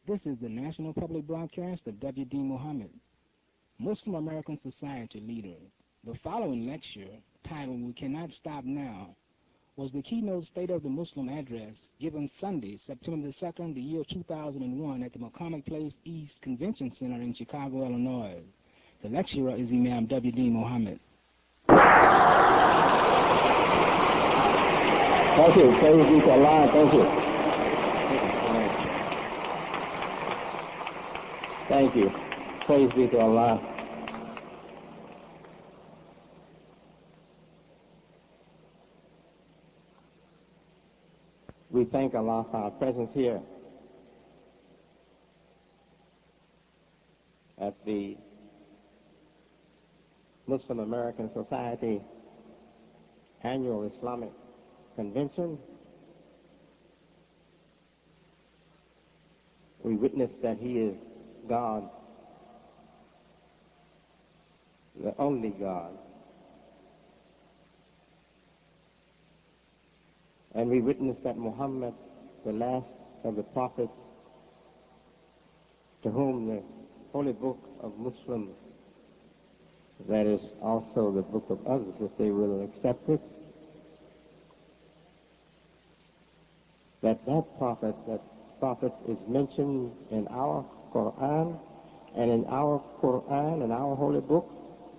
This is the National Public Broadcast of W.D. Muhammad, Muslim American Society leader. The following lecture, titled We Cannot Stop Now, was the keynote State of the Muslim address given Sunday, September the 2nd, the year 2001 at the McCormick Place East Convention Center in Chicago, Illinois. The lecturer is Imam W.D. Muhammad. Thank you. Praise be to Allah. Thank you. Thank you. Praise be to Allah. We thank Allah for our presence here at the Muslim American Society Annual Islamic Convention. We witness that He is God, the only God. And we witness that Muhammad, the last of the prophets, to whom the holy book of Muslims, that is also the book of others, if they will accept it, that prophet is mentioned in our Quran, and in our Quran, in our holy book,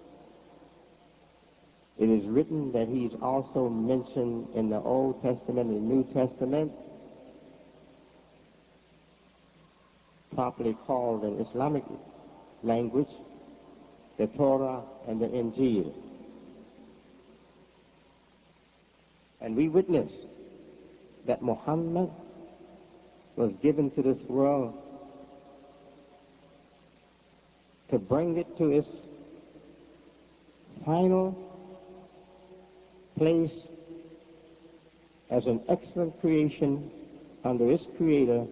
it is written that he is also mentioned in the Old Testament and the New Testament, properly called in Islamic language, the Torah and the Injil. And we witness that Muhammad was given to this world to bring it to its final place as an excellent creation under its creator,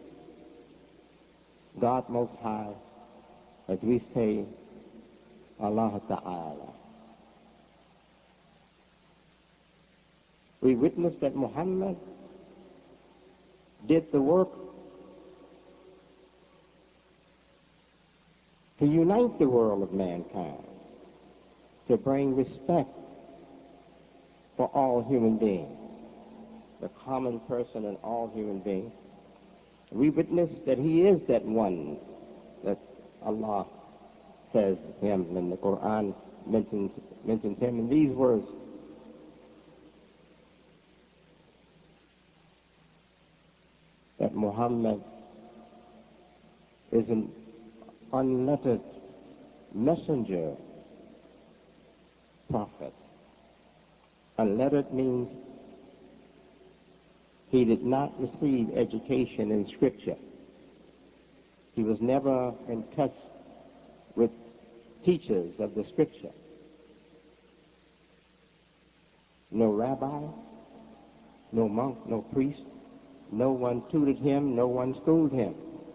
God Most High, as we say, Allah Ta'ala. We witness that Muhammad did the work to unite the world of mankind, to bring respect for all human beings, the common person and all human beings. We witness that he is that one that Allah says him, and the Quran mentions him in these words. That Muhammad is an unlettered messenger prophet. Unlettered means he did not receive education in Scripture. He was never in touch with teachers of the Scripture. No rabbi, no monk, no priest. No one tutored him, no one schooled him.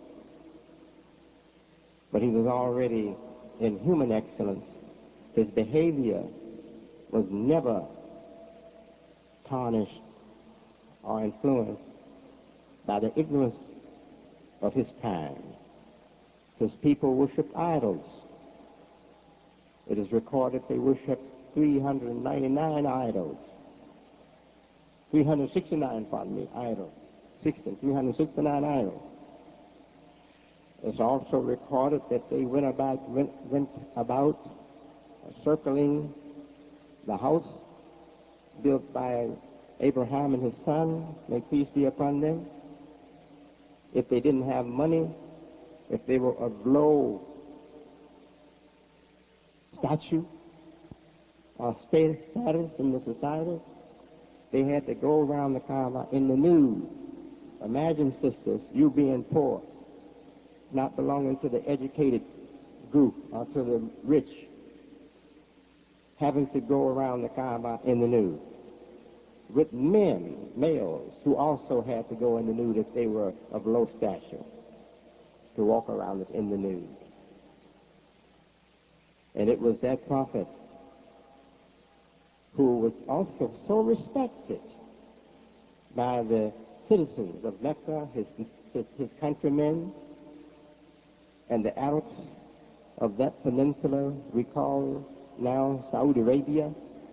But he was already in human excellence. His behavior was never tarnished or influenced by the ignorance of his time. His people worshiped idols. It is recorded they worshiped 399 idols. 369 idols. 369 idols. It's also recorded that they went about circling the house built by Abraham and his son, may peace be upon them. If they didn't have money, if they were of low stature or status in the society, they had to go around the Kaaba in the nude. Imagine, sisters, you being poor, not belonging to the educated group or to the rich, having to go around the Kaaba in the nude, with men, males, who also had to go in the nude if they were of low stature, to walk around it in the nude. And it was that prophet who was also so respected by the citizens of Mecca, his countrymen, and the Arabs of that peninsula we call now Saudi Arabia,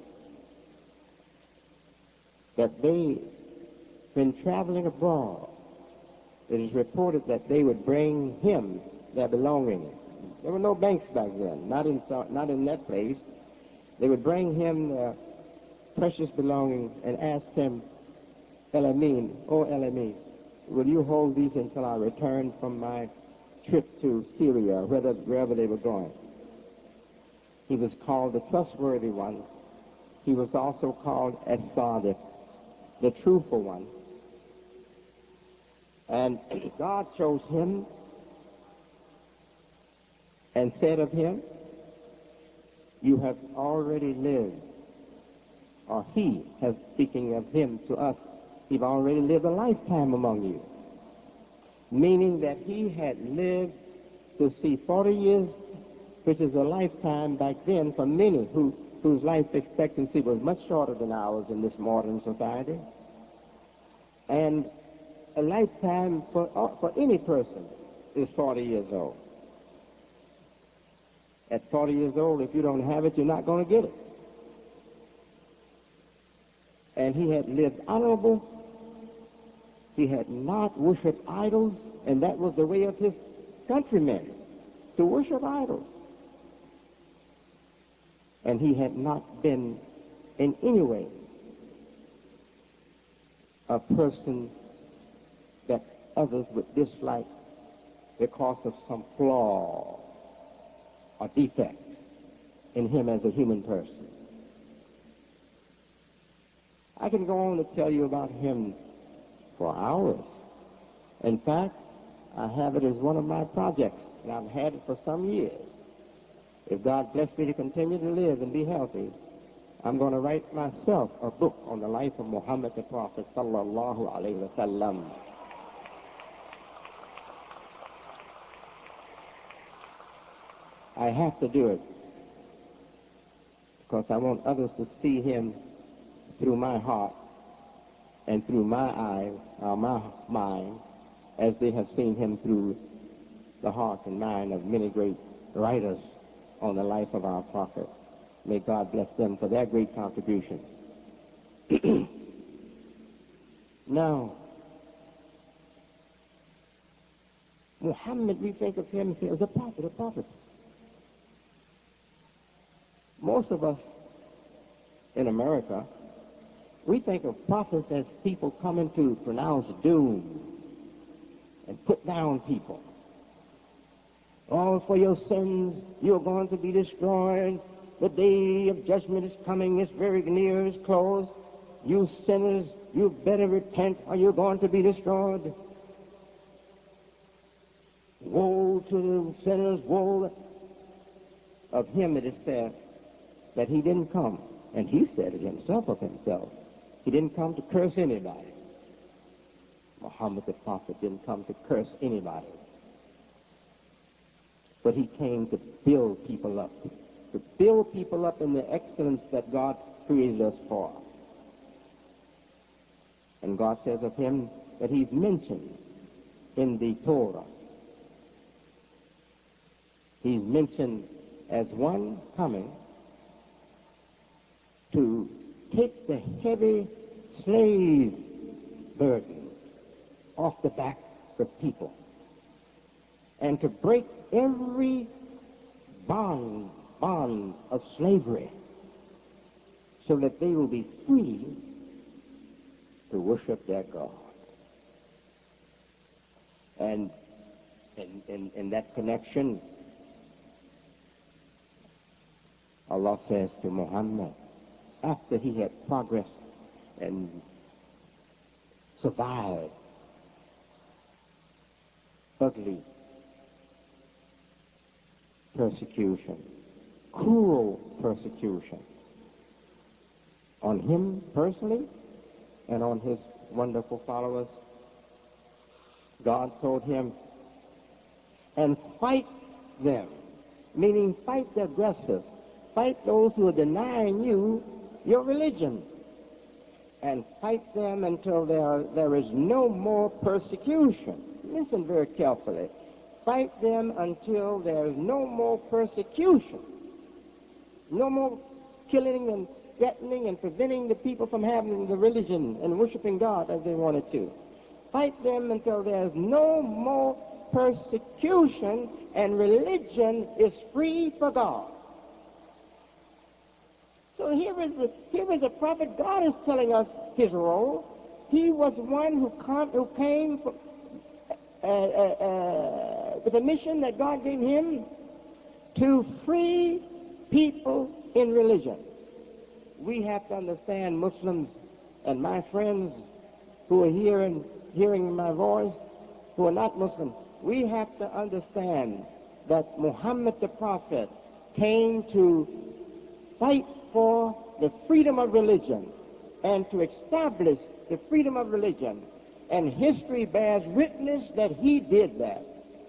that they, when traveling abroad, it is reported that they would bring him their belongings. There were no banks back then, not in that place. They would bring him their precious belongings and ask him, El Amin, O El Amin, will you hold these until I return from my trip to Syria, wherever they were going? He was called the trustworthy one. He was also called As-Sadiq, the truthful one. And God chose him and said of him, you have already lived, or he has, speaking of him to us, he've already lived a lifetime among you. Meaning that he had lived to see 40 years, which is a lifetime back then for many whose life expectancy was much shorter than ours in this modern society. And a lifetime for any person is 40 years old. At 40 years old, if you don't have it, you're not going to get it. And he had lived honorable. He had not worshipped idols, and that was the way of his countrymen, to worship idols. And he had not been in any way a person that others would dislike because of some flaw or defect in him as a human person. I can go on to tell you about him for hours. In fact, I have it as one of my projects, and I've had it for some years. If God bless me to continue to live and be healthy, I'm going to write myself a book on the life of Muhammad the Prophet sallallahu alaihi wasallam. I have to do it because I want others to see him through my heart and through my eyes, my mind, as they have seen him through the heart and mind of many great writers on the life of our prophet. May God bless them for their great contribution. Now, Muhammad, we think of him as a prophet. Most of us in America, we think of prophets as people coming to pronounce doom and put down people. All for your sins, you're going to be destroyed. The day of judgment is coming, it's very near, it's close. You sinners, you better repent or you're going to be destroyed. Woe to the sinners, woe. Of him it is said that he didn't come, and he said it himself of himself, he didn't come to curse anybody. Muhammad the Prophet didn't come to curse anybody. But he came to build people up in the excellence that God created us for. And God says of him that he's mentioned in the Torah. He's mentioned as one coming to take the heavy slave burden off the backs of people and to break every bond of slavery so that they will be free to worship their God. And in that connection, Allah says to Muhammad, after he had progressed and survived ugly persecution, cruel persecution, on him personally and on his wonderful followers, God told him, and fight them, meaning fight the aggressors, fight those who are denying you your religion, and fight them until there is no more persecution. Listen very carefully. Fight them until there's no more persecution, no more killing and threatening and preventing the people from having the religion and worshiping God as they wanted to. Fight them until there's no more persecution and religion is free for God. So here is a prophet. God is telling us his role. He was one who came with a mission that God gave him to free people in religion. We have to understand, Muslims and my friends who are here and hearing my voice, who are not Muslims, we have to understand that Muhammad the Prophet came to fight for the freedom of religion and to establish the freedom of religion. And history bears witness that he did that.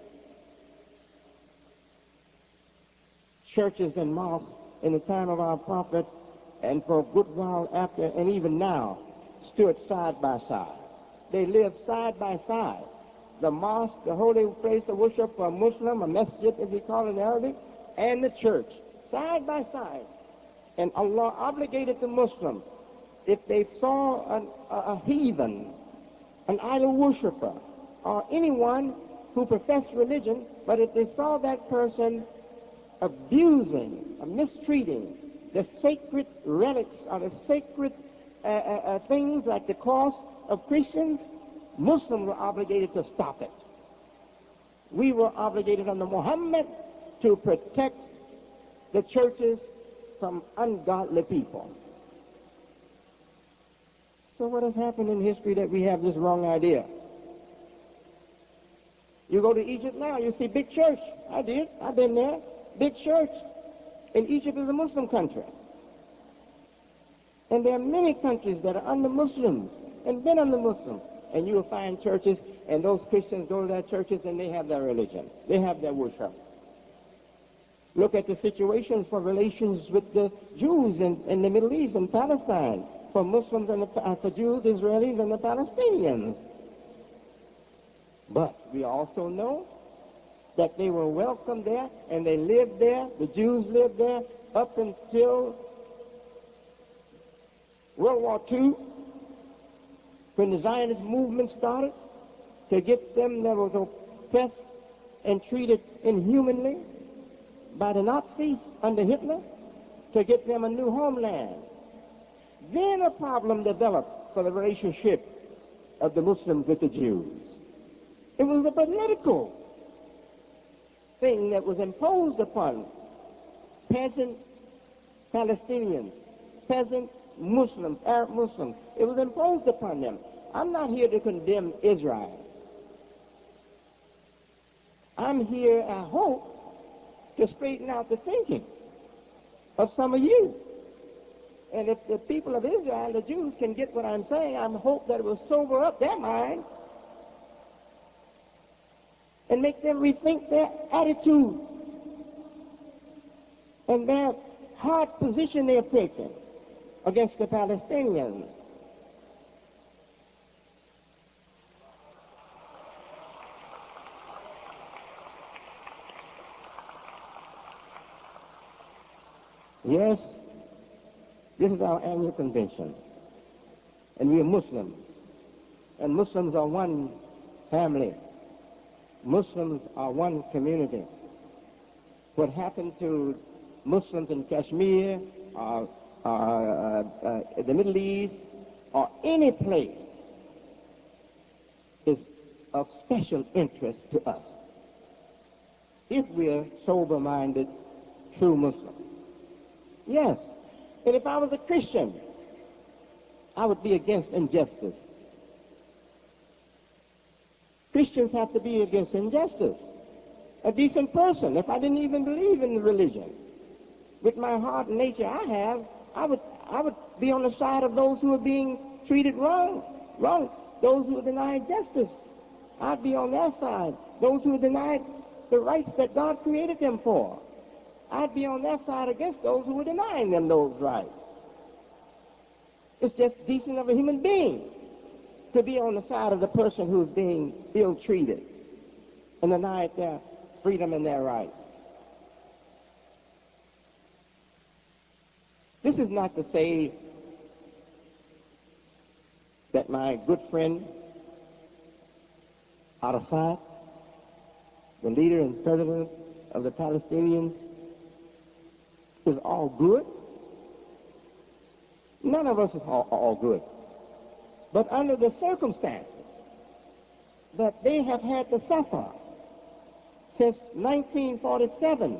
Churches and mosques in the time of our prophet and for a good while after and even now stood side by side. They lived side by side. The mosque, the holy place of worship for a Muslim, a masjid as we call it in Arabic, and the church, side by side. And Allah obligated the Muslims, if they saw a heathen, an idol worshiper, or anyone who professed religion, but if they saw that person abusing or mistreating the sacred relics or the sacred things like the cross of Christians, Muslims were obligated to stop it. We were obligated under Muhammad to protect the churches from ungodly people. So what has happened in history that we have this wrong idea? You go to Egypt now, you see big church. I did. I've been there. Big church. And Egypt is a Muslim country. And there are many countries that are under Muslims and been under Muslims. And you will find churches, and those Christians go to their churches and they have their religion. They have their worship. Look at the situation for relations with the Jews in the Middle East and Palestine, for Muslims and for Jews, Israelis, and the Palestinians. But we also know that they were welcomed there and they lived there, the Jews lived there, up until World War II, when the Zionist movement started to get them that was oppressed and treated inhumanly by the Nazis under Hitler, to get them a new homeland. Then a problem developed for the relationship of the Muslims with the Jews. It was a political thing that was imposed upon peasant Palestinians, peasant Muslims, Arab Muslims. It was imposed upon them. I'm not here to condemn Israel. I'm here, I hope, to straighten out the thinking of some of you. And if the people of Israel, the Jews, can get what I'm saying, I hope that it will sober up their mind and make them rethink their attitude and their hard position they have taken against the Palestinians. Yes, this is our annual convention, and we are Muslims, and Muslims are one family. Muslims are one community. What happened to Muslims in Kashmir, the Middle East, or any place is of special interest to us if we are sober-minded, true Muslims. Yes, and if I was a Christian, I would be against injustice. Christians have to be against injustice. A decent person, if I didn't even believe in religion, with my heart and nature I have, I would be on the side of those who are being treated wrong, those who are denied justice. I'd be on their side. Those who are denied the rights that God created them for. I'd be on their side against those who are denying them those rights. It's just decent of a human being to be on the side of the person who's being ill-treated and denied their freedom and their rights. This is not to say that my good friend Arafat, the leader and president of the Palestinians, is all good. None of us is all good. But under the circumstances that they have had to suffer since 1947,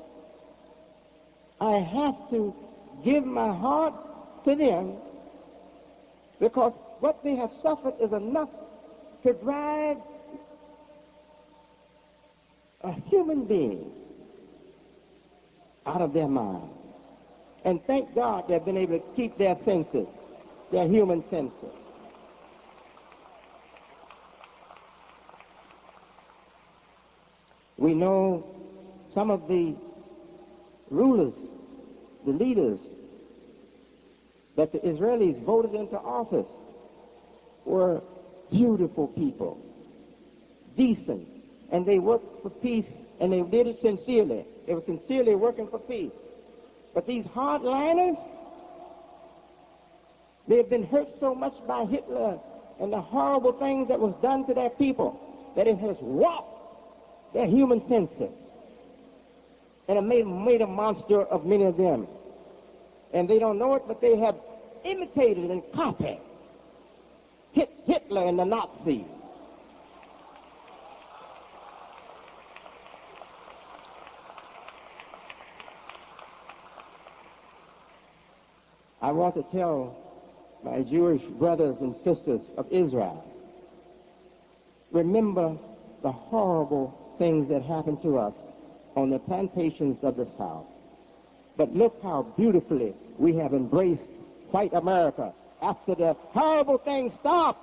I have to give my heart to them, because what they have suffered is enough to drive a human being out of their mind. And thank God they've been able to keep their senses, their human senses. We know some of the rulers, the leaders that the Israelis voted into office were beautiful people, decent, and they worked for peace, and they did it sincerely. They were sincerely working for peace. But these hardliners, they have been hurt so much by Hitler and the horrible things that was done to their people that it has warped their human senses and it made a monster of many of them. And they don't know it, but they have imitated and copied Hitler and the Nazis. I want to tell my Jewish brothers and sisters of Israel, remember the horrible things that happened to us on the plantations of the South. But look how beautifully we have embraced white America after the horrible things stopped.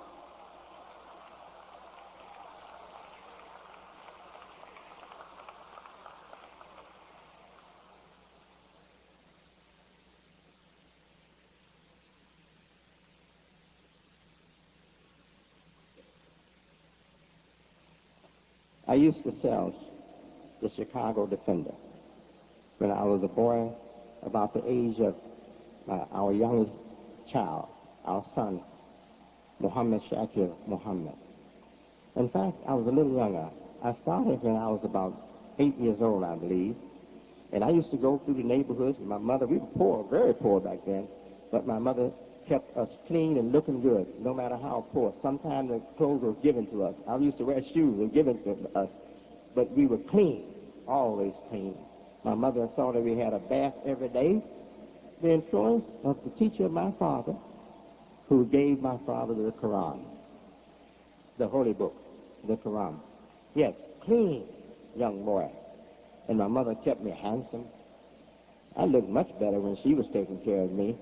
I used to sell the Chicago Defender when I was a boy, about the age of our youngest child, our son, Muhammad Shakir Muhammad. In fact, I was a little younger. I started when I was about 8 years old, I believe. And I used to go through the neighborhoods, and my mother, we were poor, very poor back then, but my mother kept us clean and looking good, no matter how poor. Sometimes the clothes were given to us. I used to wear shoes and given to us, but we were clean, always clean. My mother saw that we had a bath every day. The influence of the teacher of my father, who gave my father the Quran, the holy book, the Quran. Yes, clean young boy. And my mother kept me handsome. I looked much better when she was taking care of me.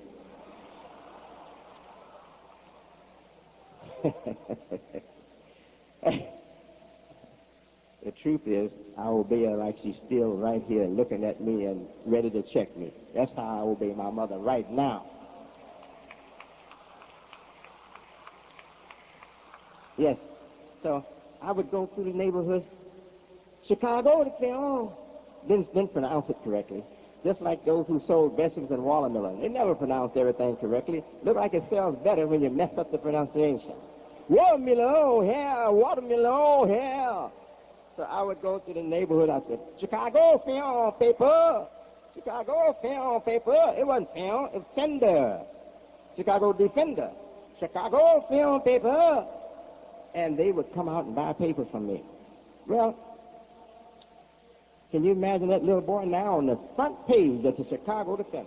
The truth is, I obey her like she's still right here looking at me and ready to check me. That's how I obey my mother right now. Yes. So I would go through the neighborhoods. Chicago, they say, oh, didn't pronounce it correctly. Just like those who sold vegetables and watermelon. They never pronounced everything correctly. Look like it sells better when you mess up the pronunciation. Watermelon, oh, hell, watermelon, oh, hell. So I would go to the neighborhood. I said, Chicago film paper. Chicago film paper. It wasn't film, it was Fender. Chicago Defender. Chicago film paper. And they would come out and buy paper from me. Well, can you imagine that little boy now on the front page of the Chicago Defender?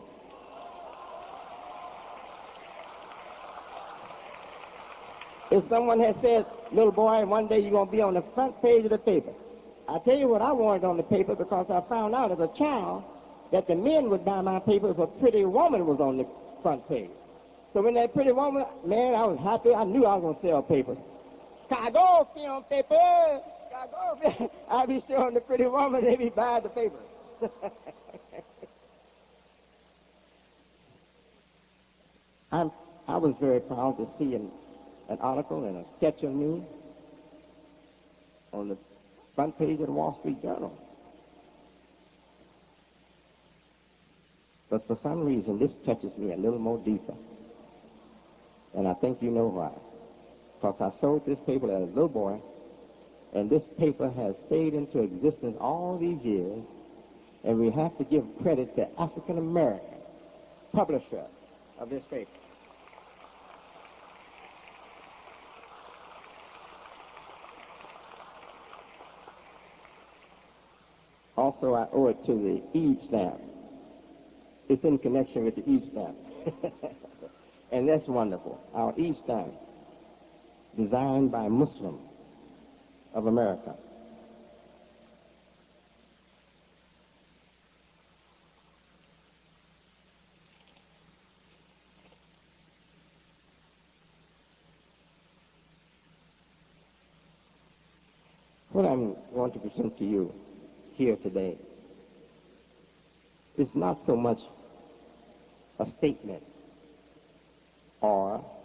If someone had said, little boy, one day you're going to be on the front page of the paper. I tell you what I wanted on the paper, because I found out as a child that the men would buy my paper if a pretty woman was on the front page. So when that pretty woman, man, I was happy. I knew I was going to sell papers. Chicago film paper. Chicago film. I'd be showing the pretty woman, they'd be buying the paper. I was very proud to see an article and a sketch of me on the front page of the Wall Street Journal. But for some reason, this touches me a little more deeper. And I think you know why. Because I sold this paper as a little boy, and this paper has stayed into existence all these years, and we have to give credit to African American publisher of this paper. Also, I owe it to the Eid stamp. It's in connection with the Eid stamp. And that's wonderful. Our Eid stamp, designed by Muslims of America. What I'm going to present to you here today is not so much a statement or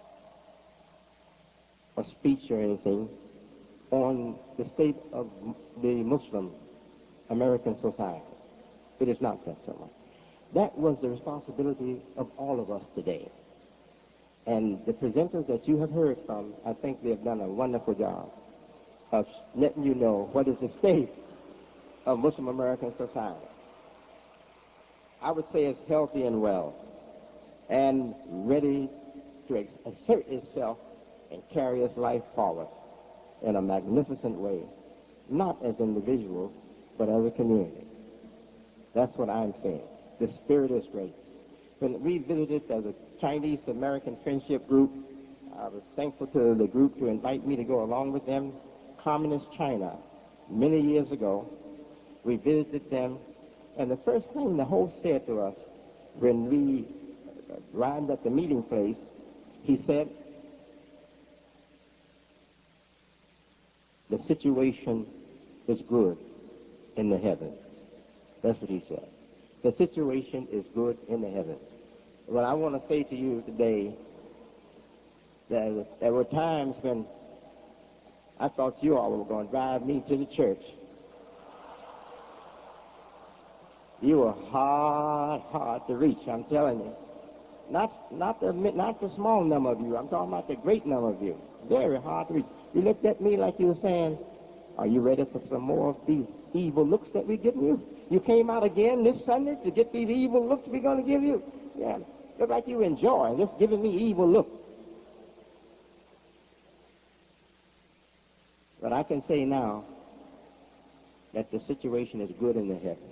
a speech or anything on the state of the Muslim American society. It is not that so much. That was the responsibility of all of us today. And the presenters that you have heard from, I think they have done a wonderful job of letting you know what is the state of Muslim American society. I would say it's healthy and well and ready to assert itself and carry its life forward in a magnificent way, not as individuals, but as a community. That's what I'm saying. The spirit is great. When we visited as a Chinese-American friendship group, I was thankful to the group to invite me to go along with them. Communist China, many years ago, we visited them, and the first thing the host said to us when we arrived at the meeting place, he said, "The situation is good in the heavens." That's what he said. The situation is good in the heavens. Well, I want to say to you today that there were times when I thought you all were going to drive me to the church. You were hard to reach, I'm telling you. Not the small number of you. I'm talking about the great number of you. Very hard to reach. You looked at me like you were saying, "Are you ready for some more of these evil looks that we're giving you? You came out again this Sunday to get these evil looks we're going to give you?" Yeah, look like you enjoy just giving me evil looks. But I can say now that the situation is good in the heavens.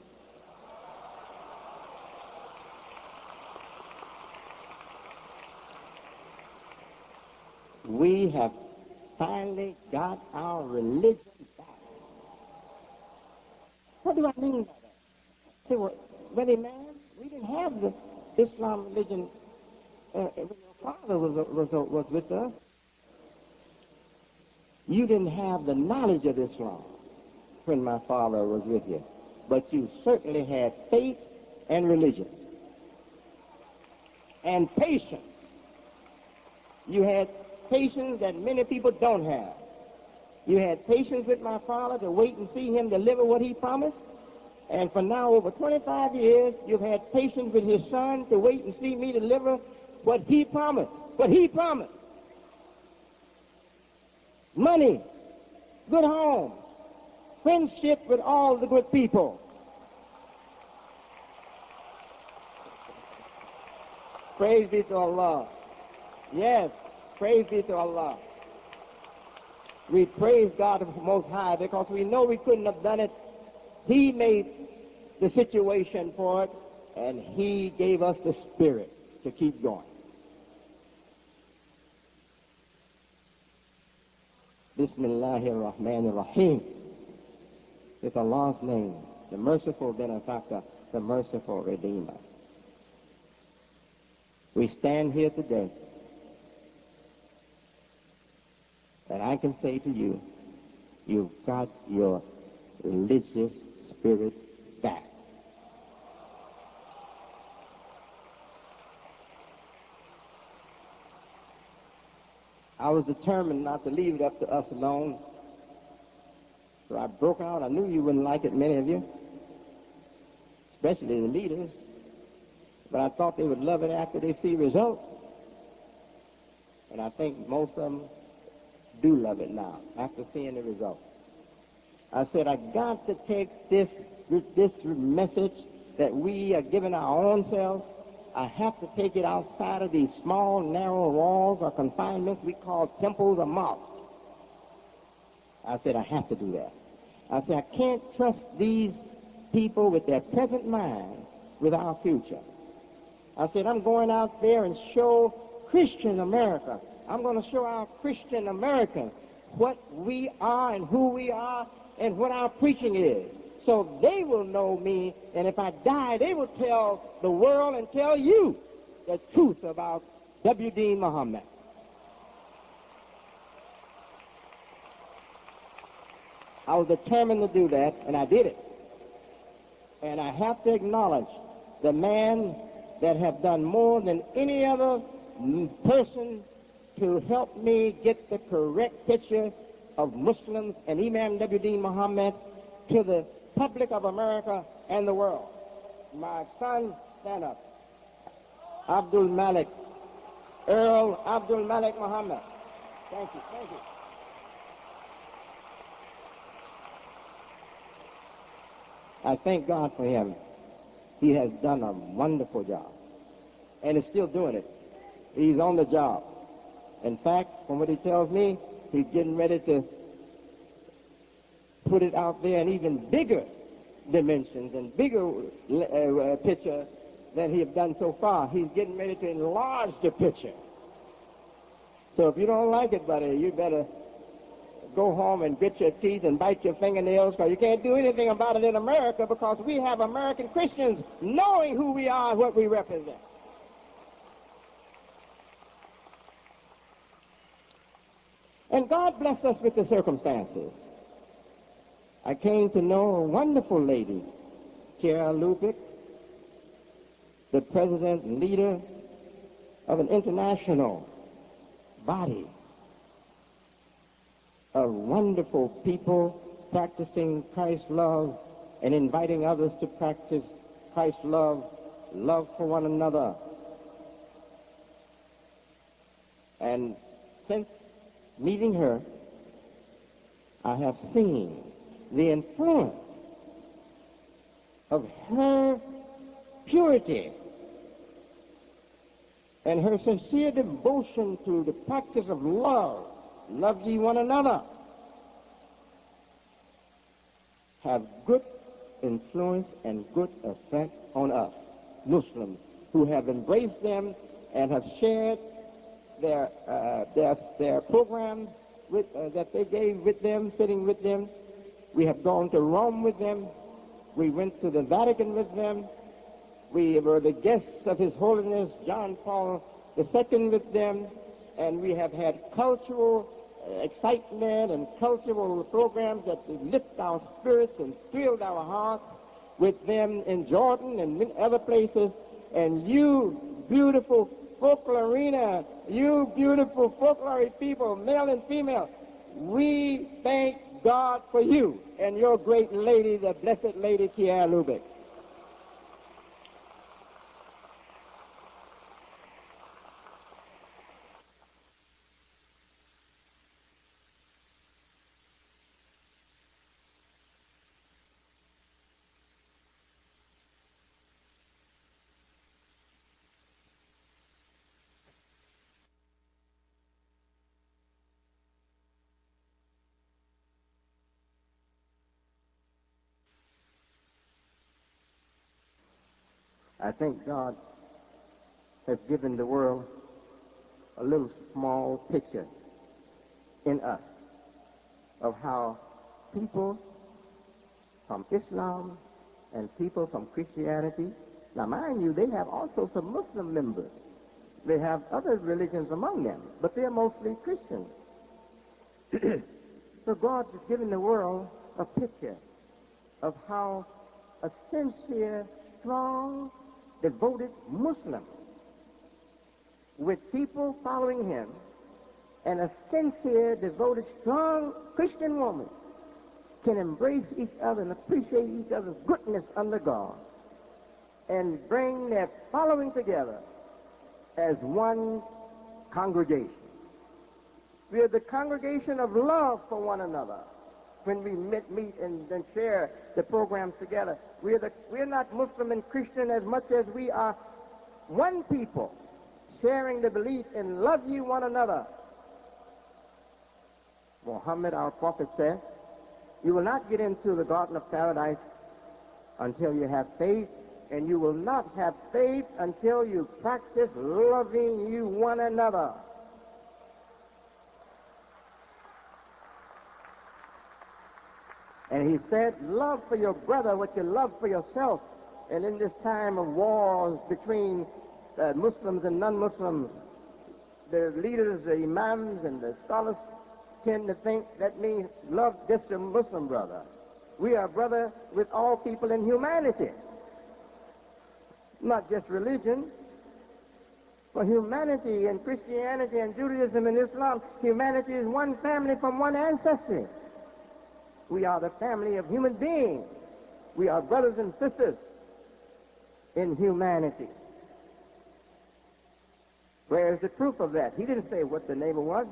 We have finally got our religion back. What do I mean by that? Say, well, really, man, we didn't have the Islam religion when your father was with us. You didn't have the knowledge of Islam when my father was with you, but you certainly had faith and religion and patience. You had patience that many people don't have. You had patience with my father to wait and see him deliver what he promised. And for now, over 25 years, you've had patience with his son to wait and see me deliver what he promised. What he promised. Money, good home, friendship with all the good people. Praise be to Allah. Yes, praise be to Allah. We praise God Most High because we know we couldn't have done it. He made the situation for it, and He gave us the spirit to keep going. Bismillahir Rahmanir Rahim. With Allah's name, the merciful benefactor, the merciful redeemer. We stand here today, and I can say to you, you've got your religious spirit back. I was determined not to leave it up to us alone. So I broke out. I knew you wouldn't like it, many of you, especially the leaders. But I thought they would love it after they see results. And I think most of them do love it now after seeing the results. I said, I got to take this message that we are giving our own selves. I have to take it outside of these small, narrow walls or confinements we call temples or mosques. I said, I have to do that. I said, I can't trust these people with their present mind with our future. I said, I'm going out there and show Christian America. I'm going to show our Christian Americans what we are and who we are and what our preaching is. So they will know me, and if I die, they will tell the world and tell you the truth about W.D. Muhammad. I was determined to do that, and I did it. And I have to acknowledge the man that have done more than any other person to help me get the correct picture of Muslims and Imam W.D. Muhammad to the public of America and the world. My son, stand up. Abdul Malik, Earl Abdul Malik Muhammad. Thank you, thank you. I thank God for him. He has done a wonderful job and is still doing it. He's on the job. In fact, from what he tells me, he's getting ready to put it out there in even bigger dimensions and bigger picture than he has done so far. He's getting ready to enlarge the picture. So if you don't like it, buddy, you better go home and grit your teeth and bite your fingernails, because you can't do anything about it in America, because we have American Christians knowing who we are and what we represent. And God blessed us with the circumstances. I came to know a wonderful lady, Kiara Lubick, the president and leader of an international body of wonderful people practicing Christ's love and inviting others to practice Christ's love for one another. And since meeting her, I have seen the influence of her purity and her sincere devotion to the practice of love. Love ye one another, have good influence and good effect on us, Muslims, who have embraced them and have shared their programs that they gave with them, sitting with them. We have gone to Rome with them. We went to the Vatican with them. We were the guests of His Holiness John Paul II with them. And we have had cultural excitement and cultural programs that lift our spirits and thrilled our hearts with them in Jordan and in other places. And you beautiful folklorina, you beautiful folklore people, male and female, we thank God for you and your great lady, the Blessed Lady Kiara Lubick. I think God has given the world a little small picture in us of how people from Islam and people from Christianity, now mind you, they have also some Muslim members. They have other religions among them, but they're mostly Christians. So God has given the world a picture of how a sincere, strong, devoted Muslim with people following him and a sincere, devoted, strong Christian woman can embrace each other and appreciate each other's goodness under God and bring their following together as one congregation. We are the congregation of love for one another when we meet and share the programs together. We're not Muslim and Christian as much as we are one people sharing the belief in love ye one another. Muhammad, our prophet, said, you will not get into the garden of paradise until you have faith, and you will not have faith until you practice loving you one another. And he said, love for your brother what you love for yourself. And in this time of wars between Muslims and non-Muslims, the leaders, the imams, and the scholars tend to think that means love just your Muslim brother. We are brother with all people in humanity, not just religion. For humanity and Christianity and Judaism and Islam, humanity is one family from one ancestry. We are the family of human beings. We are brothers and sisters in humanity. Where is the proof of that? He didn't say what the neighbor was.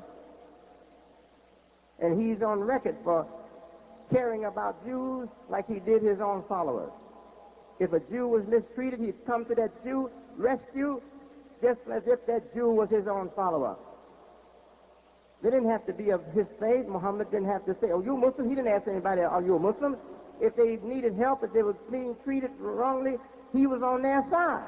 And he's on record for caring about Jews like he did his own followers. If a Jew was mistreated, he'd come to that Jew, rescue, just as if that Jew was his own follower. They didn't have to be of his faith. Muhammad didn't have to say, oh, you Muslims? He didn't ask anybody, are you Muslims? If they needed help, if they were being treated wrongly, he was on their side.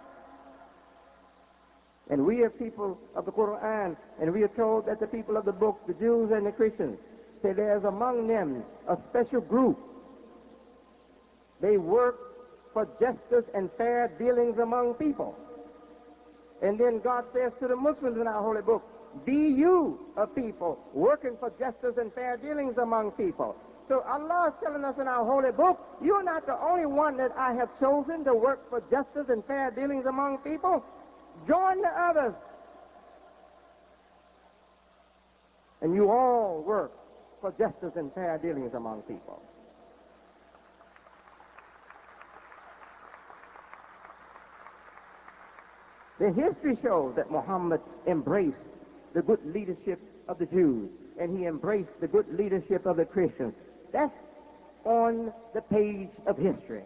And we are people of the Quran, and we are told that the people of the book, the Jews and the Christians, say there's among them a special group. They work for justice and fair dealings among people. And then God says to the Muslims in our holy book, be you a people working for justice and fair dealings among people. So Allah is telling us in our holy book, you're not the only one that I have chosen to work for justice and fair dealings among people. Join the others. And you all work for justice and fair dealings among people. The history shows that Muhammad embraced the good leadership of the Jews, and he embraced the good leadership of the Christians. That's on the page of history.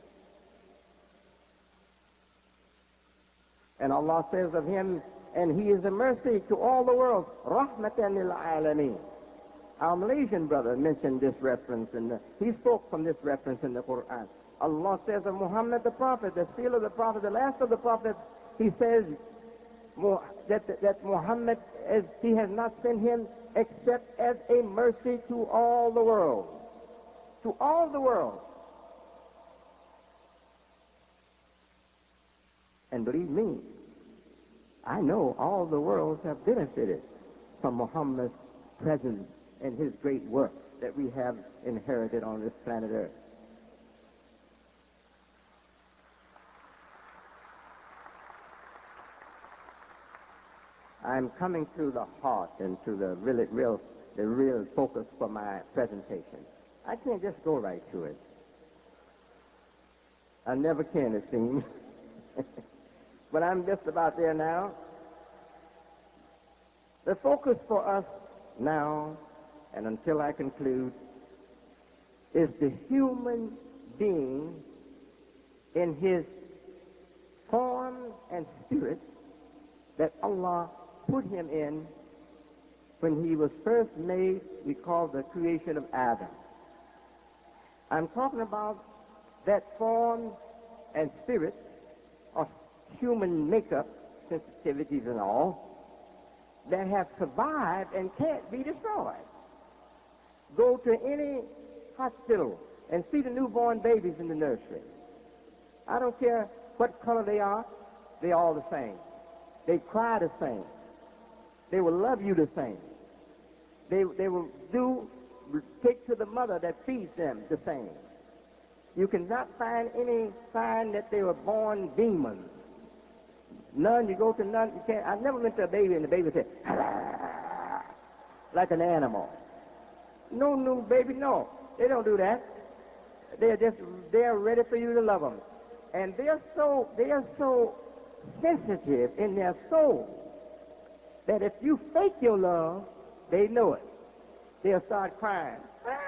And Allah says of him, and he is a mercy to all the world, rahmatan lil alameen. Our Malaysian brother mentioned this reference, and he spoke from this reference in the Quran. Allah says of Muhammad the prophet, the seal of the prophet, the last of the prophets, he says that Muhammad, he has not sent him except as a mercy to all the world. To all the world. And believe me, I know all the worlds have benefited from Muhammad's presence and his great work that we have inherited on this planet Earth. I'm coming to the heart and to the real focus for my presentation. I can't just go right to it. I never can, it seems. But I'm just about there now. The focus for us now, and until I conclude, is the human being in his form and spirit that Allah put him in when he was first made. We call the creation of Adam. I'm talking about that form and spirit of human makeup, sensitivities and all, that have survived and can't be destroyed. Go to any hospital and see the newborn babies in the nursery. I don't care what color they are all the same. They cry the same. They will love you the same. They will take to the mother that feeds them the same. You cannot find any sign that they were born demons. None. You go to none. You can't. I've never went to a baby and the baby said, like an animal. No new baby, no. They don't do that. They're ready for you to love them. And they are so sensitive in their soul that if you fake your love, they know it. They'll start crying.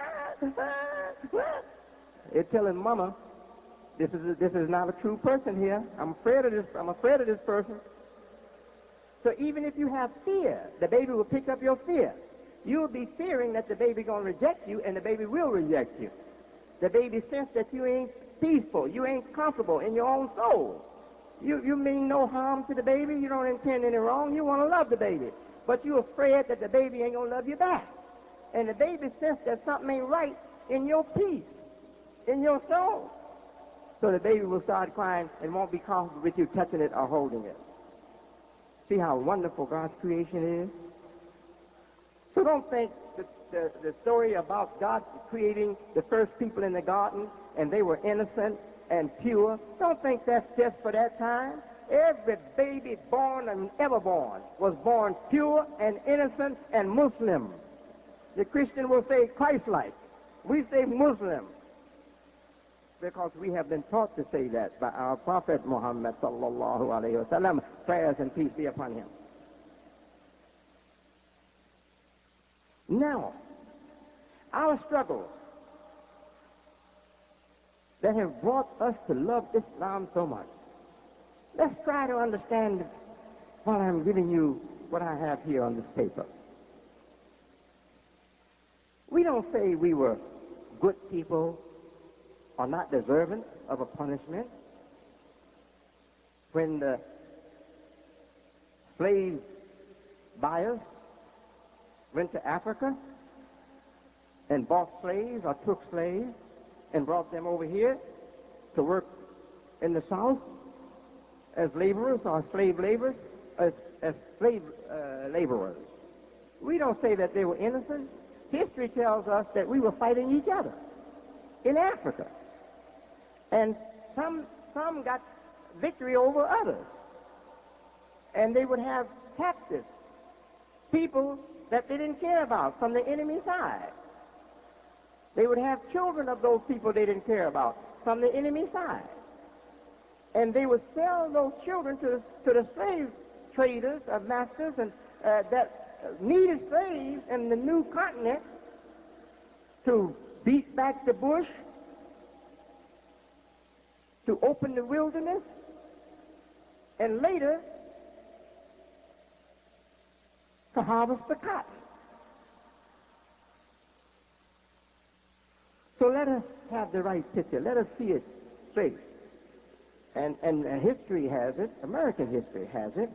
They're telling Mama, this is not a true person here. I'm afraid of this person. So even if you have fear, the baby will pick up your fear. You'll be fearing that the baby going to reject you, and the baby will reject you. The baby sense that you ain't peaceful, you ain't comfortable in your own soul. You mean no harm to the baby. You don't intend any wrong. You want to love the baby. But you're afraid that the baby ain't going to love you back. And the baby sense that something ain't right in your peace, in your soul. So the baby will start crying and won't be comfortable with you touching it or holding it. See how wonderful God's creation is? So don't think that the story about God creating the first people in the garden and they were innocent and pure, don't think that's just for that time. Every baby born and ever born was born pure and innocent and Muslim. The Christian will say Christ-like. We say Muslim because we have been taught to say that by our Prophet Muhammad sallallahu alayhi wa sallam. Prayers and peace be upon him. Now, our struggles that have brought us to love Islam so much. Let's try to understand while I'm giving you what I have here on this paper. We don't say we were good people or not deserving of a punishment. When the slave buyers went to Africa and bought slaves or took slaves and brought them over here to work in the South as laborers or slave laborers, as slave laborers. We don't say that they were innocent. History tells us that we were fighting each other in Africa. And some got victory over others. And they would have captives, people that they didn't care about from the enemy side. They would have children of those people they didn't care about from the enemy side. And they would sell those children to the slave traders or masters and that needed slaves in the new continent to beat back the bush, to open the wilderness, and later to harvest the cotton. So let us have the right picture. Let us see it straight. And history has it, American history has it,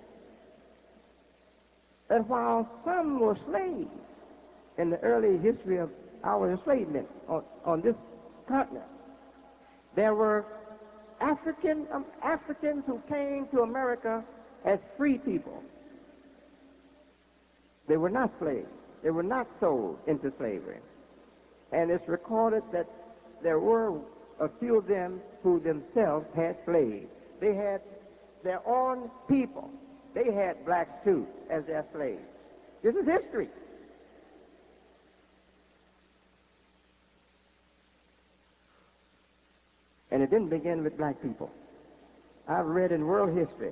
that while some were slaves in the early history of our enslavement on this continent, there were Africans who came to America as free people. They were not slaves. They were not sold into slavery. And it's recorded that there were a few of them who themselves had slaves. They had their own people. They had blacks too as their slaves. This is history. And it didn't begin with black people. I've read in world history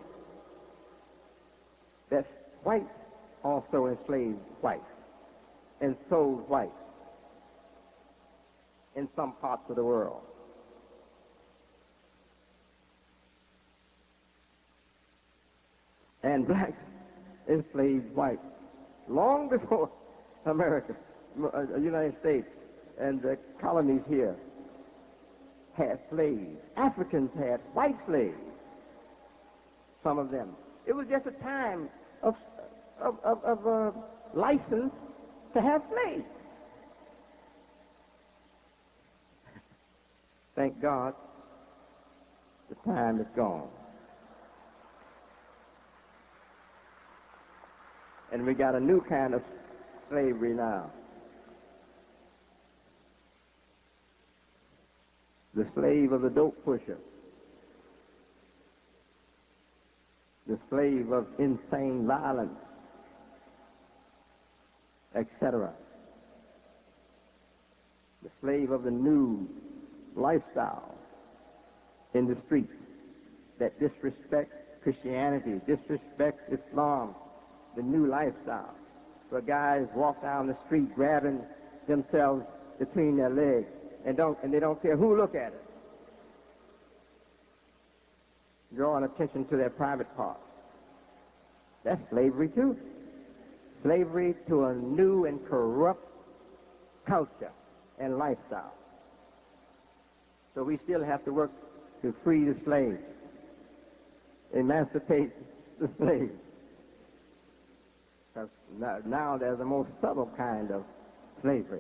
that whites also enslaved whites and sold whites in some parts of the world. And blacks enslaved whites long before America, United States, and the colonies here had slaves. Africans had white slaves, some of them. It was just a time of license to have slaves. Thank God, the time is gone. And we got a new kind of slavery now. The slave of the dope pusher. The slave of insane violence, etc. the slave of the new lifestyle in the streets that disrespects Christianity, disrespects Islam, the new lifestyle, where guys walk down the street grabbing themselves between their legs and they don't care who look at it, drawing attention to their private parts. That's slavery too. Slavery to a new and corrupt culture and lifestyle. So we still have to work to free the slave, emancipate the slave. Because now there's a more subtle kind of slavery.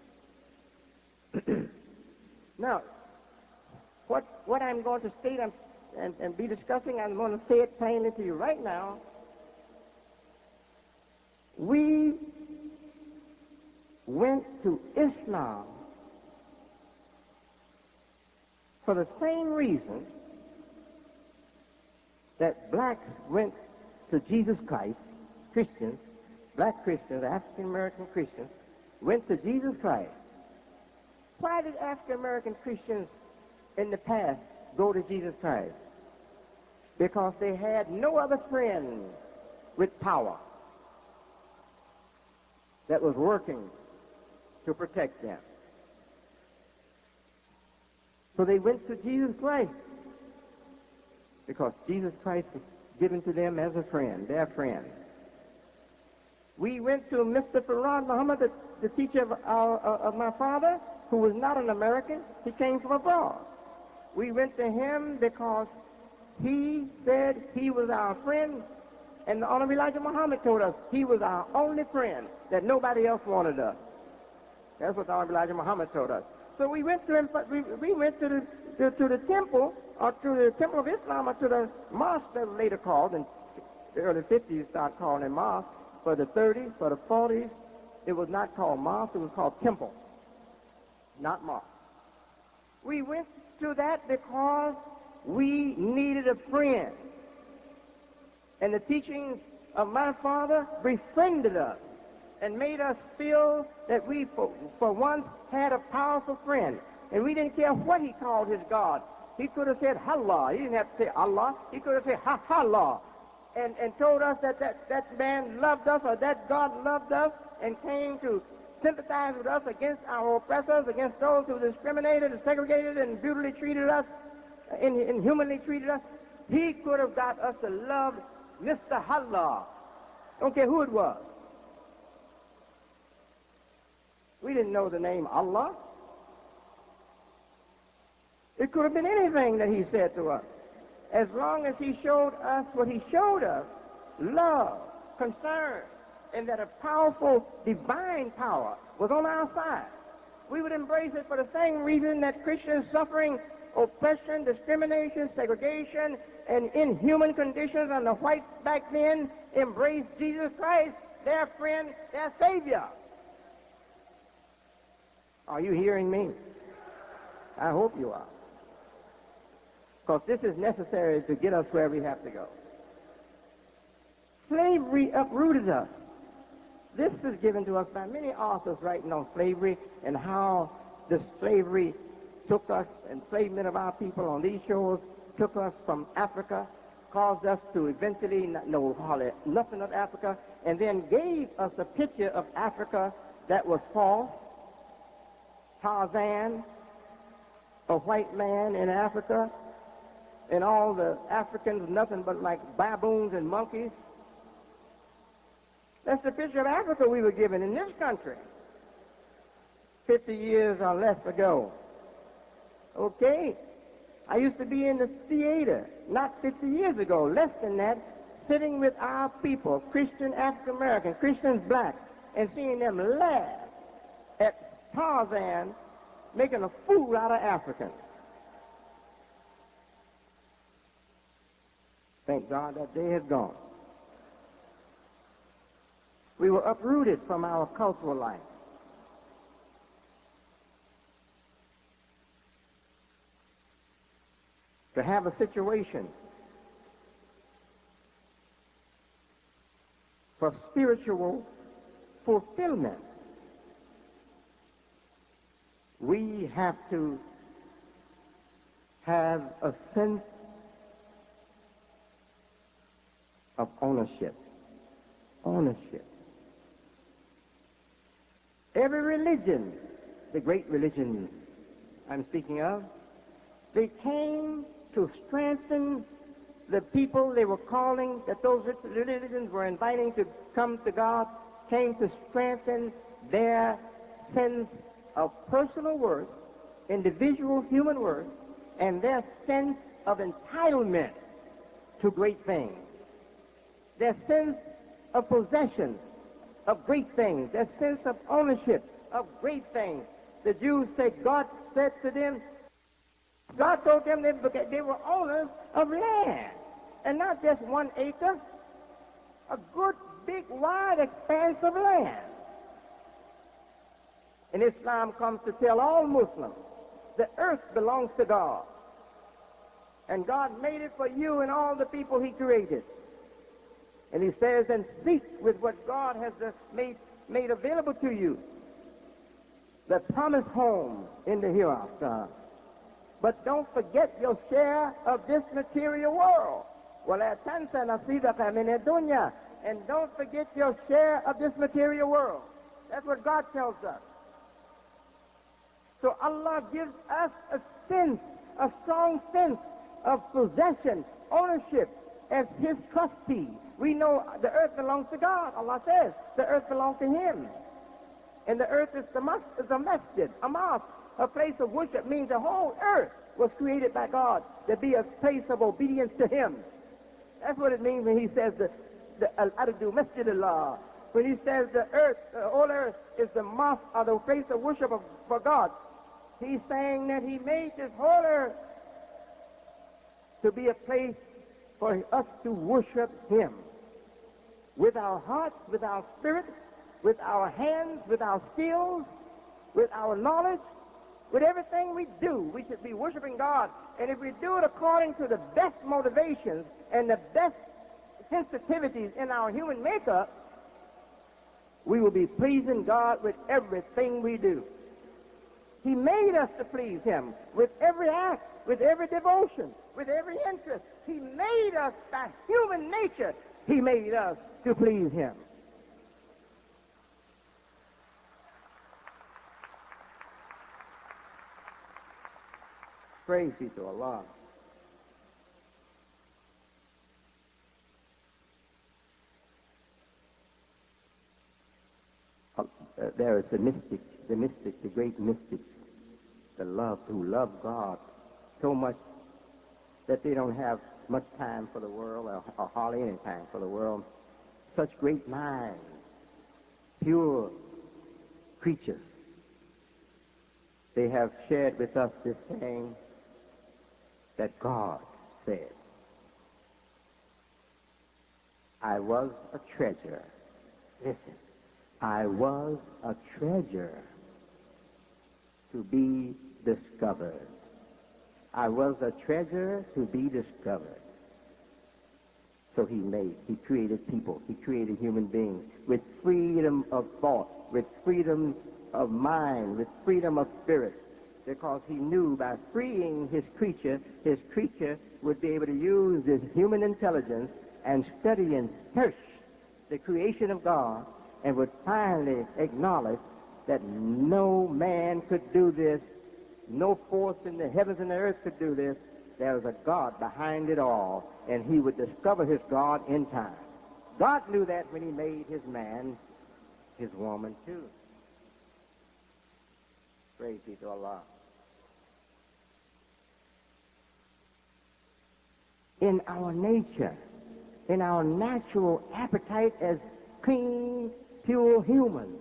Now, what I'm going to state and be discussing, I'm going to say it plainly to you right now. We went to Islam for the same reason that blacks went to Jesus Christ. Christians, black Christians, African American Christians, went to Jesus Christ. Why did African American Christians in the past go to Jesus Christ? Because they had no other friend with power that was working to protect them. So they went to Jesus Christ because Jesus Christ was given to them as a friend, their friend. We went to Mr. Farad Muhammad, the teacher of my father, who was not an American. He came from abroad. We went to him because he said he was our friend, and the Honorable Elijah Muhammad told us he was our only friend, that nobody else wanted us. That's what the Honorable Elijah Muhammad told us. So we went to him. We went to the temple, or to the Temple of Islam, or to the mosque that was later called, in the early 50s started calling it mosque. For the 30s, for the 40s, it was not called mosque, it was called temple, not mosque. We went to that because we needed a friend. And the teachings of my father befriended us and made us feel that we, for once, had a powerful friend. And we didn't care what he called his God. He could have said Allah. He didn't have to say Allah. He could have said Allah. And told us that man loved us, or that God loved us, and came to sympathize with us against our oppressors, against those who discriminated and segregated and brutally treated us, inhumanly treated us. He could have got us to love Mr. Allah. Don't care who it was. We didn't know the name Allah. It could have been anything that he said to us. As long as he showed us what he showed us, love, concern, and that a powerful divine power was on our side, we would embrace it for the same reason that Christians suffering oppression, discrimination, segregation, and inhuman conditions on the whites back then embraced Jesus Christ, their friend, their Savior. Are you hearing me? I hope you are. Because this is necessary to get us where we have to go. Slavery uprooted us. This is given to us by many authors writing on slavery and how the slavery took us, enslavement of our people on these shores, took us from Africa, caused us to eventually not know hardly nothing of Africa, and then gave us a picture of Africa that was false. Tarzan, a white man in Africa, and all the Africans nothing but like baboons and monkeys. That's the picture of Africa we were given in this country 50 years or less ago. Okay? I used to be in the theater not 50 years ago, less than that, sitting with our people, Christian African American, Christians black, and seeing them laugh at Tarzan making a fool out of Africans. Thank God that day is gone. We were uprooted from our cultural life. To have a situation for spiritual fulfillment, We have to have a sense of ownership. Ownership. Every religion, the great religion I'm speaking of, they came to strengthen the people they were calling, that those religions were inviting to come to God, came to strengthen their sense of personal worth, individual human worth, and their sense of entitlement to great things. Their sense of possession of great things, their sense of ownership of great things. The Jews say God said to them, God told them they were owners of land, and not just 1 acre, a good, big, wide expanse of land. And Islam comes to tell all Muslims, the earth belongs to God, and God made it for you and all the people he created. And he says, and seek with what God has made available to you, the promised home in the hereafter. But don't forget your share of this material world. وَلَا تَنْسَ نَصِيبَكَ مِنَ الدُّنْيَا. And don't forget your share of this material world. That's what God tells us. So Allah gives us a sense, a strong sense of possession, ownership as his trustee. We know the earth belongs to God. Allah says the earth belongs to him. And the earth is a masjid, a mosque, a place of worship. Means the whole earth was created by God to be a place of obedience to him. That's what it means when he says the al-ardu masjid Allah. When he says the earth, the whole earth is the mosque or the place of worship for God. He's saying that he made this whole earth to be a place for us to worship him. With our hearts, with our spirit, with our hands, with our skills, with our knowledge, with everything we do, we should be worshiping God. And if we do it according to the best motivations and the best sensitivities in our human makeup, we will be pleasing God with everything we do. He made us to please him with every act, with every devotion, with every interest. He made us by human nature. He made us to please him. Praise be to Allah. There is the great mystics, who love God so much that they don't have much time for the world or hardly any time for the world. Such great minds, pure creatures. They have shared with us this saying that God said, I was a treasure. Listen, I was a treasure to be discovered. I was a treasure to be discovered. So he created people. He created human beings with freedom of thought, with freedom of mind, with freedom of spirit, because he knew by freeing his creature would be able to use his human intelligence and study and search the creation of God, and would finally acknowledge that no man could do this, no force in the heavens and the earth could do this. There was a God behind it all, and he would discover his God in time. God knew that when he made his man, his woman too. Praise be to Allah. In our nature, in our natural appetite as clean, pure humans,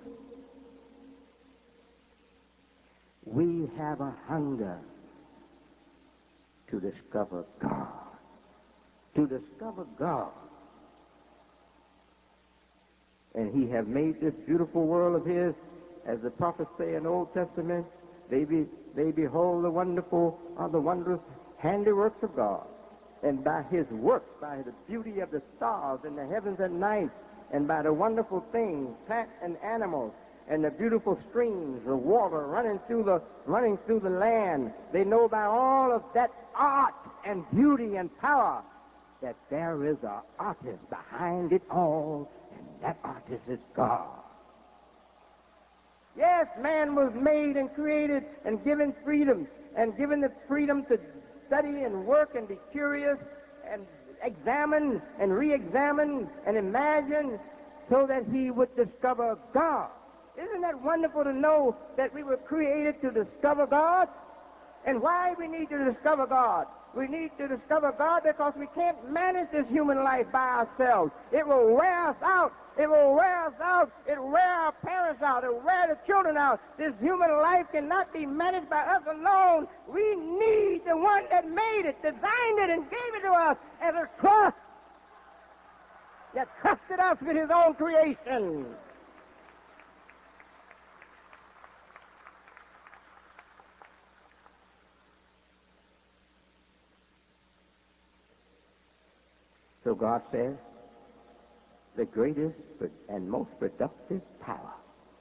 we have a hunger to discover God. To discover God. And he have made this beautiful world of his, as the prophets say in the Old Testament, they behold the wondrous handiworks of God. And by his works, by the beauty of the stars in the heavens and night, and by the wonderful things, plants and animals, and the beautiful streams of water running through the land. They know by all of that art and beauty and power that there is an artist behind it all, and that artist is God. Yes, man was made and created and given freedom, and given the freedom to study and work and be curious and examine and re-examine and imagine so that he would discover God. Isn't that wonderful to know that we were created to discover God? And why we need to discover God? We need to discover God because we can't manage this human life by ourselves. It will wear us out. It will wear us out. It will wear our parents out. It will wear the children out. This human life cannot be managed by us alone. We need the one that made it, designed it, and gave it to us as a trust, that trusted us with his own creation. So God says, the greatest and most productive power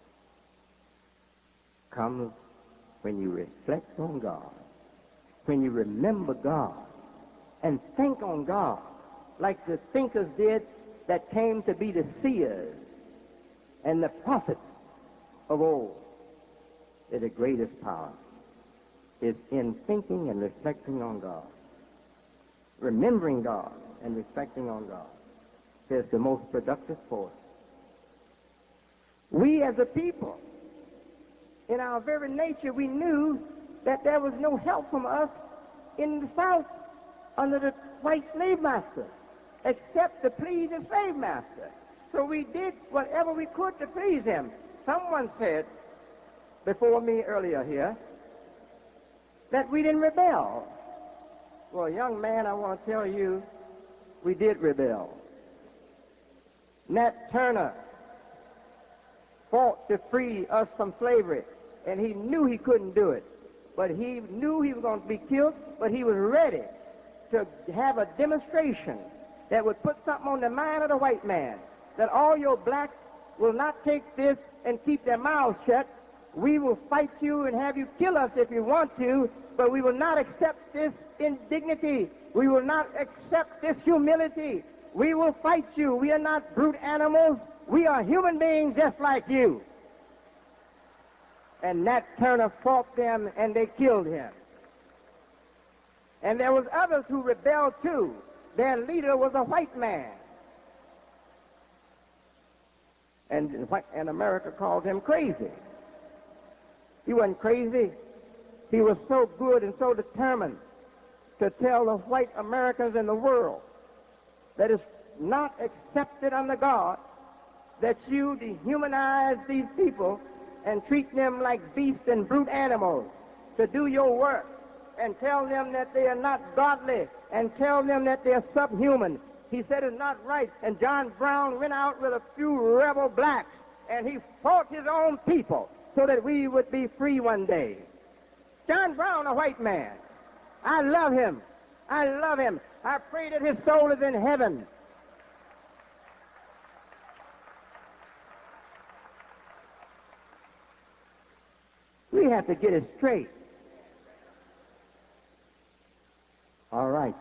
comes when you reflect on God, when you remember God, and think on God, like the thinkers did that came to be the seers and the prophets of old. That the greatest power is in thinking and reflecting on God, remembering God and reflecting on God. Is the most productive force. We as a people, in our very nature, we knew that there was no help from us in the South under the white slave master, except to please the slave master. So we did whatever we could to please him. Someone said before me earlier here that we didn't rebel. Well, young man, I want to tell you, we did rebel. Nat Turner fought to free us from slavery, and he knew he couldn't do it. But he knew he was going to be killed, but he was ready to have a demonstration that would put something on the mind of the white man, that all your blacks will not take this and keep their mouths shut. We will fight you and have you kill us if you want to, but we will not accept this indignity. We will not accept this humility. We will fight you. We are not brute animals. We are human beings just like you. And Nat Turner fought them, and they killed him. And there was others who rebelled too. Their leader was a white man. And America called him crazy. He wasn't crazy. He was so good and so determined to tell the white Americans in the world that it's not accepted under God that you dehumanize these people and treat them like beasts and brute animals to do your work, and tell them that they are not godly, and tell them that they are subhuman. He said it's not right. And John Brown went out with a few rebel blacks, and he fought his own people so that we would be free one day. John Brown, a white man. I love him. I love him. I pray that his soul is in heaven. We have to get it straight. All right.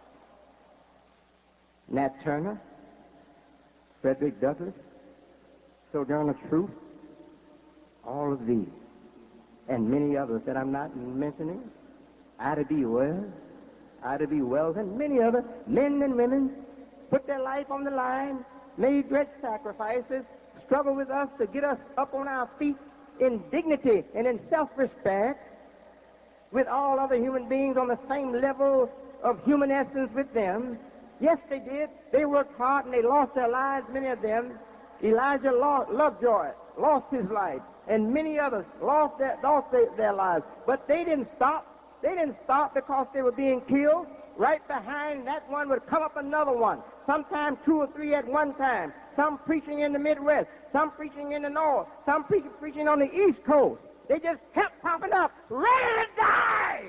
Nat Turner, Frederick Douglass, Sojourner Truth, all of these, and many others that I'm not mentioning, Ida B. Wells, and many other men and women put their life on the line, made great sacrifices, struggled with us to get us up on our feet in dignity and in self-respect, with all other human beings on the same level of human essence with them. Yes, they did. They worked hard and they lost their lives, many of them. Elijah Lovejoy lost his life, and many others lost their lives. But they didn't stop. They didn't stop because they were being killed. Right behind that one would come up another one, sometimes 2 or 3 at one time. Some preaching in the Midwest, some preaching in the North, some preaching on the East Coast. They just kept popping up, ready to die.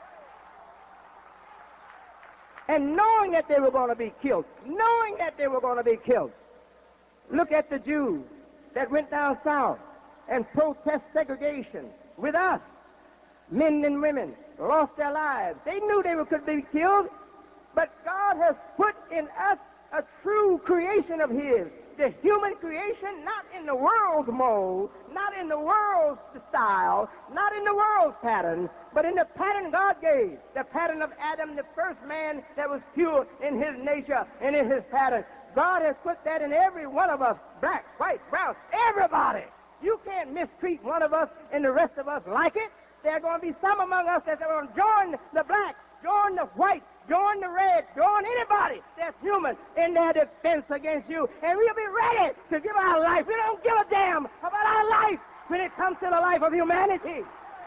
And knowing that they were going to be killed, Look at the Jews that went down south and protest segregation with us. Men and women lost their lives. They knew they could be killed, but God has put in us a true creation of His, the human creation, not in the world's mold, not in the world's style, not in the world's pattern, but in the pattern God gave, the pattern of Adam, the first man that was pure in his nature and in his pattern. God has put that in every one of us, black, white, brown, everybody. You can't mistreat one of us and the rest of us like it. There are going to be some among us that are going to join the black, join the white, join the red, join anybody that's human in their defense against you. And we'll be ready to give our life. We don't give a damn about our life when it comes to the life of humanity.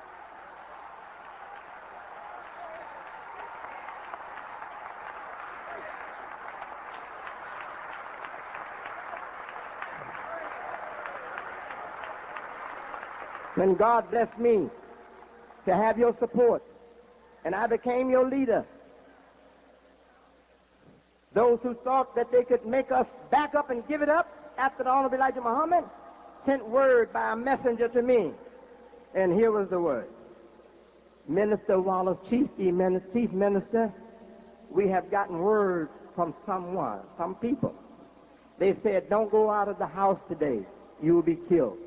When God blessed me to have your support, and I became your leader, those who thought that they could make us back up and give it up after the Honorable Elijah Muhammad sent word by a messenger to me. And here was the word. Minister Wallace, Chief Minister, we have gotten word from some people. They said, don't go out of the house today. You will be killed.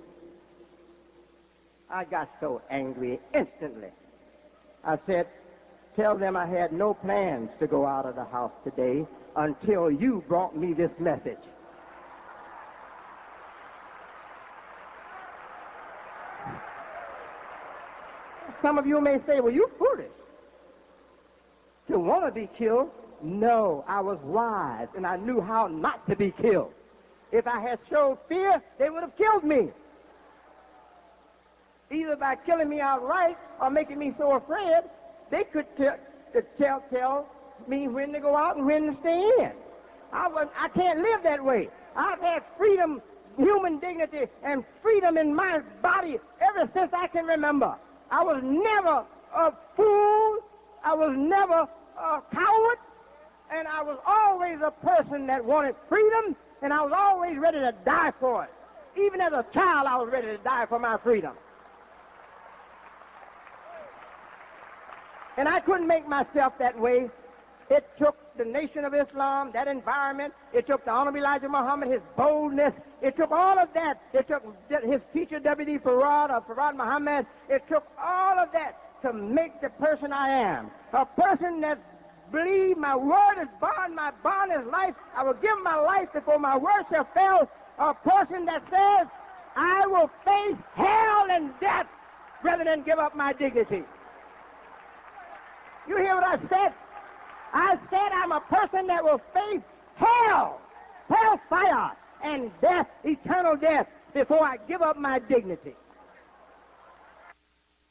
I got so angry instantly. I said, tell them I had no plans to go out of the house today until you brought me this message. Some of you may say, well, you're foolish to want to be killed. No, I was wise, and I knew how not to be killed. If I had showed fear, they would have killed me, either by killing me outright or making me so afraid they could tell me when to go out and when to stay in. I can't live that way. I've had freedom, human dignity, and freedom in my body ever since I can remember. I was never a fool. I was never a coward. And I was always a person that wanted freedom, and I was always ready to die for it. Even as a child, I was ready to die for my freedom. And I couldn't make myself that way. It took the Nation of Islam, that environment. It took the Honorable Elijah Muhammad, his boldness. It took all of that. It took his teacher, W.D. Farad, or Farad Muhammad. It took all of that to make the person I am. A person that believes my word is bond, my bond is life. I will give my life before my word shall fail. A person that says, I will face hell and death rather than give up my dignity. You hear what I said? I said I'm a person that will face hell, hellfire, and death, eternal death, before I give up my dignity.